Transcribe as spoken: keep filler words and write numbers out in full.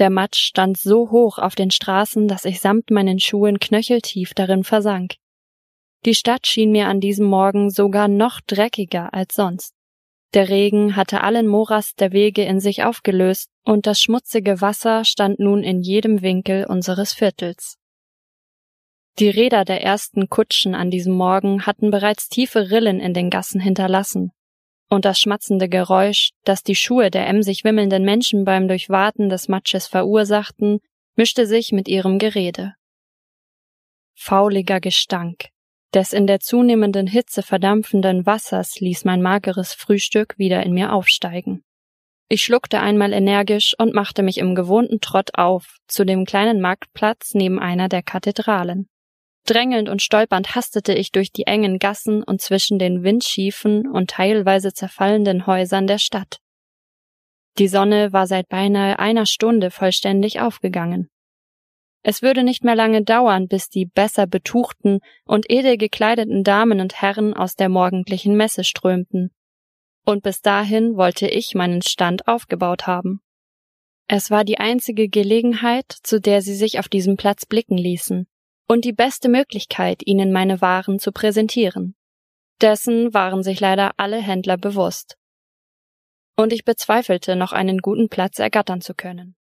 Der Matsch stand so hoch auf den Straßen, dass ich samt meinen Schuhen knöcheltief darin versank. Die Stadt schien mir an diesem Morgen sogar noch dreckiger als sonst. Der Regen hatte allen Morast der Wege in sich aufgelöst, und das schmutzige Wasser stand nun in jedem Winkel unseres Viertels. Die Räder der ersten Kutschen an diesem Morgen hatten bereits tiefe Rillen in den Gassen hinterlassen, und das schmatzende Geräusch, das die Schuhe der emsig wimmelnden Menschen beim Durchwaten des Matsches verursachten, mischte sich mit ihrem Gerede. Fauliger Gestank des in der zunehmenden Hitze verdampfenden Wassers ließ mein mageres Frühstück wieder in mir aufsteigen. Ich schluckte einmal energisch und machte mich im gewohnten Trott auf zu dem kleinen Marktplatz neben einer der Kathedralen. Drängelnd und stolpernd hastete ich durch die engen Gassen und zwischen den windschiefen und teilweise zerfallenden Häusern der Stadt. Die Sonne war seit beinahe einer Stunde vollständig aufgegangen. Es würde nicht mehr lange dauern, bis die besser betuchten und edel gekleideten Damen und Herren aus der morgendlichen Messe strömten. Und bis dahin wollte ich meinen Stand aufgebaut haben. Es war die einzige Gelegenheit, zu der sie sich auf diesem Platz blicken ließen, und die beste Möglichkeit, ihnen meine Waren zu präsentieren. Dessen waren sich leider alle Händler bewusst. Und ich bezweifelte, noch einen guten Platz ergattern zu können.